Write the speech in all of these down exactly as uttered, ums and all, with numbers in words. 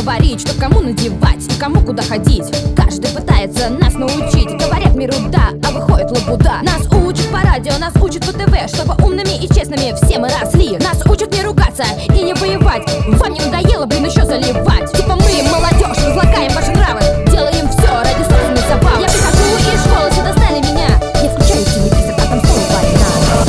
говорить, что кому надевать и кому куда ходить. Каждый пытается нас научить. Говорят миру да, а выходит лабуда. Нас учат по радио, нас учат по ТВ, чтобы умными и честными все мы росли. Нас учат не ругаться и не воевать. Вам не надоело, блин, еще заливать? Типа мы, молодежь, разлагаем ваши нравы, делаем все ради собственной забавы. Я прихожу из школы, сюда стали меня. Я включаю телевизор, а там снова война.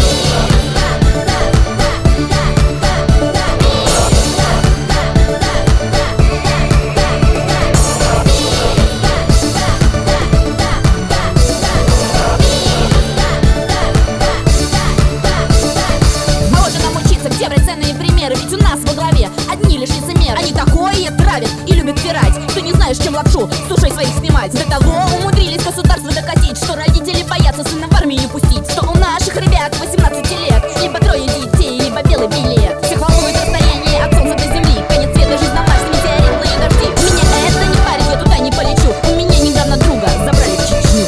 Где брать ценные примеры? Ведь у нас во главе одни лишь лицемеры. Они такое травят и любят пирать. Ты не знаешь, чем лапшу с ушей своих снимать. До того умудрились государство докатить, что родители боятся сына в армию не пустить. Что у наших ребят восемнадцати лет либо трое детей, либо белый билет. Всех волнует расстояние от солнца до земли. Конец света, жизнь на Марсе, метеоритные дожди. Меня это не парит, я туда не полечу. У меня недавно друга забрали в Чечню.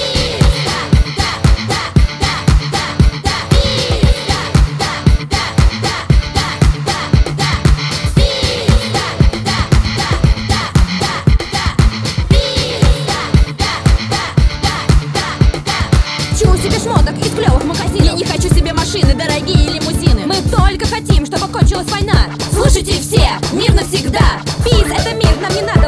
Себе шмоток из клевых магазинов. Я не хочу себе машины, дорогие лимузины. Мы только хотим, чтобы кончилась война. Слушайте все, мир навсегда. Пиз — это мир, нам не надо